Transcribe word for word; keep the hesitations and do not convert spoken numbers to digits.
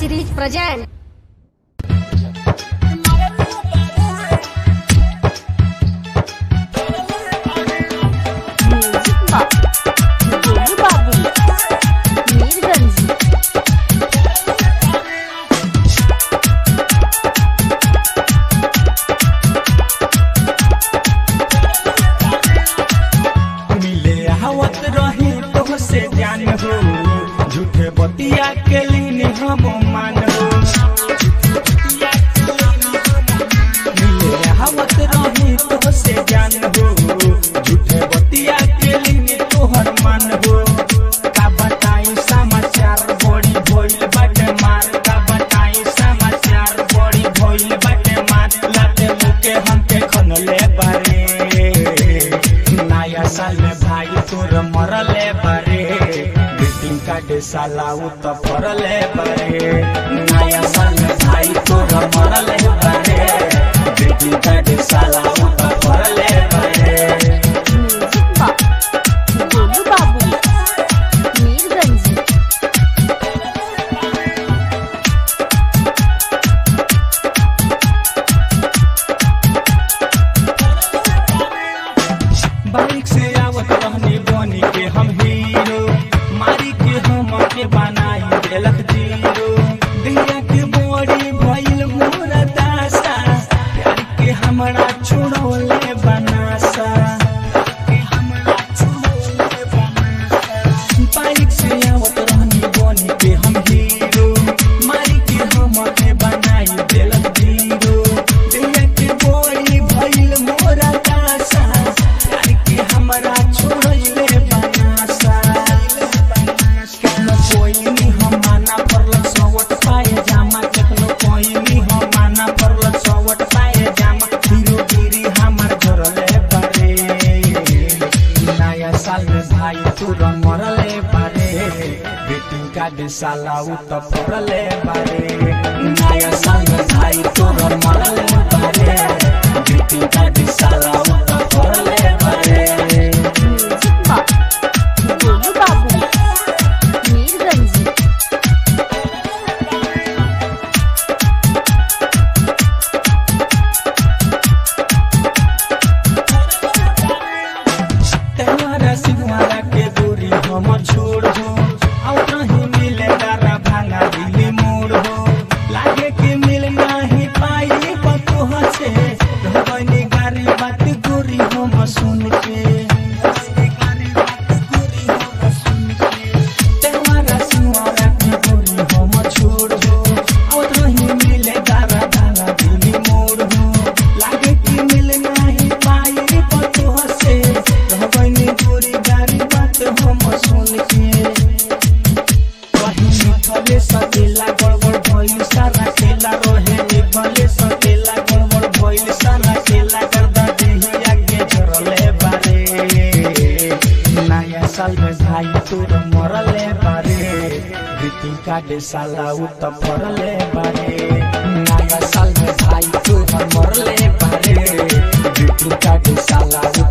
series present. झूठे बतिया के लिए हम मान हो मिले हवत रही तो से जान हो झूठे बतिया के लिए तोहर मान हो का बताई समाचार बड़ी भइल बाटे मार का बताई समाचार बड़ी भइल बाटे मार लाते मुके हमके खनले बारे नया साल में भाई तोर मरले बारे काटे साला उत फरले बारे नया साल में भाई तोर मरले बारे बेटी काटे साला उत फरले बारे गोलू बाबू मीरगंज। बाइक से आवत रहनी बनी के हम हीरो मारी के हम के बनाई देलक जीरो दिया के बड़ी भइल मोरा दासा प्यार के हमरा छोड़ोले बनासा के हमरा छोड़ोले बनासा बाइक से आवत रहनी बनी के हम हीरो मारी के हम के बनाई देलक जीरो दिया के बड़ी भइल मोरा दासा प्यार के हमरा छोड़ोले बनासा कोई नहीं हम माना परल सवट पाए जामा केतनो कोई नहीं हम माना परल सवट पाए जामा हीरो गिरी हमार घरले बारे नया साल में भाई तोर मरले बारे बेटी का दे साला उत फरले बारे नया साल में भाई तोर मरले बारे बेटी का दे साला उत फरले बारे गोलू बाबू मीरगंज। तेरा सिंहारा के दूरी हम छोड़ हो और नहीं मिले दारा भांगा दिली मोड़ हो लागे के मिल नहीं पाई पतो हसे रहबनी गारी बात गोरी हम सुन के तेरा सिंहारा के दूरी हम छोड़ हो और नहीं मिले दारा भांगा दिली मोड़ हो लागे के मिल नहीं पाई पतो हसे रहबनी गोरी गारी बात हम सुन के कहीं निकले सकेला गड़बड़ भइल सारा खेला रहे निकले सकेला गड़बड़ भइल सारा खेला करदा देही आगे झरले बारे नया साल में भाई तोर मरले बारे बेटी काटे साला उत फरले बारे नया साल में भाई तोर मरले बारे बेटी काटे साला